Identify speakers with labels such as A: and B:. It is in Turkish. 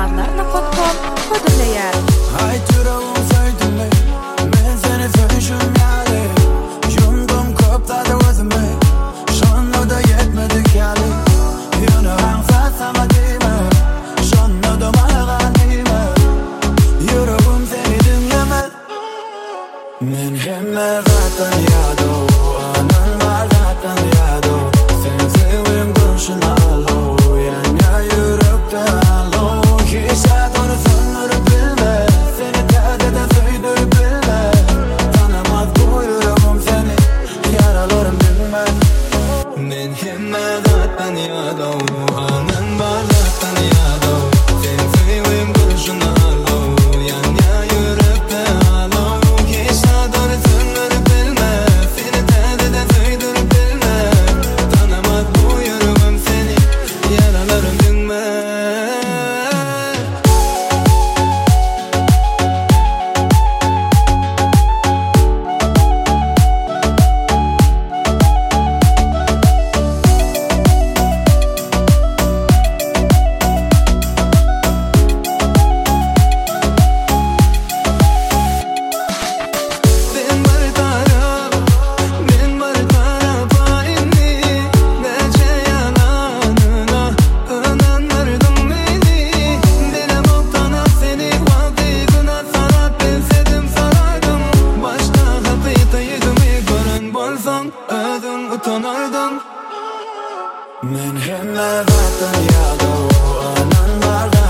A: armanlarına kotkon kodulaýar.
B: Ay türeğim söydüme, men seni söýüşüm ýaly. Yumdum köpleri özüme, şonda da yetmedik ýaly. Ýüreğim sarsama diýme, şonda da malgan diýme. Yüreğim seni dinlemez. Men hemme zatdan ýado, anan bar zatdan ýado. Sen sevim gülşüni alo, ýa yürekde alo. Hiçat onu söndürüp bilme, seni täzeden söýdürüp bilme. Tanamaz bu yüreğim seni, yaralarım bilmez. Men hemme zatdan ýado, anan bar zatdan ýado. Sen sevim gülşüni alo, ýa yürekde alo. Hiçat onu söndürüp bilme, seni täzeden söýdürüp bilme. Tanamaz bu yüreğim seni, yaralarım bilmez. Ben bir taraf inni, nece yalanına inandırdın beni. Dilem oktanıp seni vaktigine sarap bensedim sarardım. Başka hapita yüzümü gören bolsan özün utanardın. Men hemme zatdan ýado, anan bar